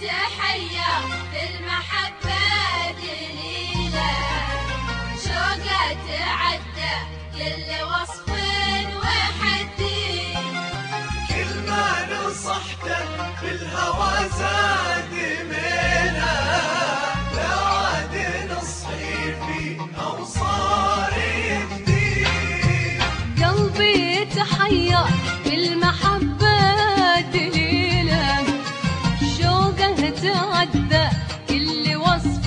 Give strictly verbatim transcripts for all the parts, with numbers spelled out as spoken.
تحية بالمحبة دليلة، شوقه تعدى كل وصف وحدي، كل ما نصحته بالهوى زاد ميله، لا عاد نصحي فيه أو صار يهدي. قلبي تحير بالمحبة دليله، شوقه تعدى كل وصف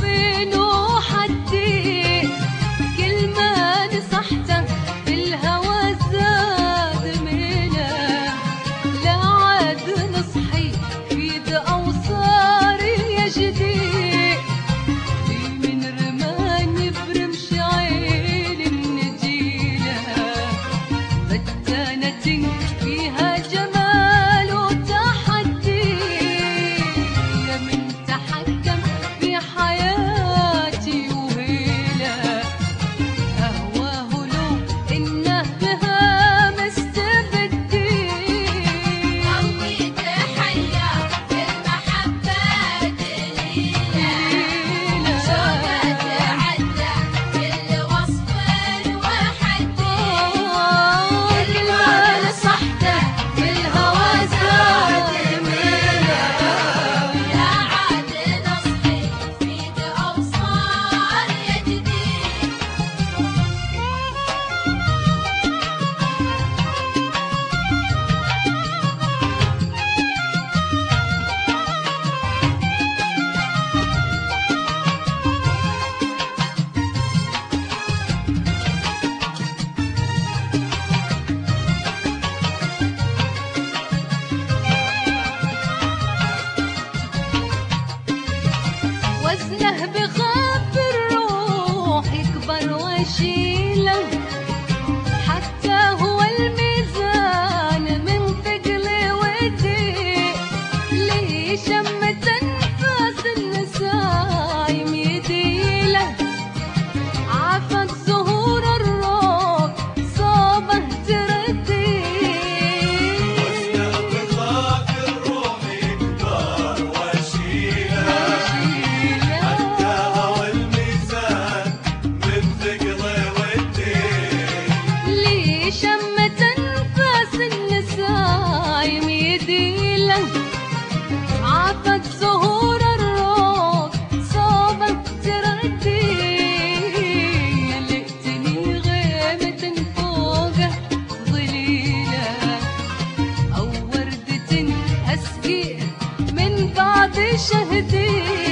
وحدي، كل ما نصحته بالهوى زاد ميله، لا عاد نصحي فيد أو صار يجدي، من رماني برمش عين النجيله، فتانة فيها جمال وتحدي، يا من تحكم في حياتي وهيله، أهواه لو إنه بها مستبدي. قلبي تحية بالمحبة دليلة، شوقه تعدى كل وصف وحدي، كل ما نصحته بالهوى زاد ميله، لا عاد نصحي فيد أو صار يجدي. وزنه بخاف الروح يكبر واشيله، حتى هو الميزان من ثقل ودي، ليه شمت انفاس النسايم يديله، عافت زهور الروح صوبه تردي، وزنه بخاف الروح يكبر واشيله، حتى هوى الميزان من ثقله والدين. ليه شمت انفاس النسايم يديله، عافت زهور الروح صوبه تردي، لقتني غيمة فوقه ظليله، أو وردة أسقيه من بعد شهدي.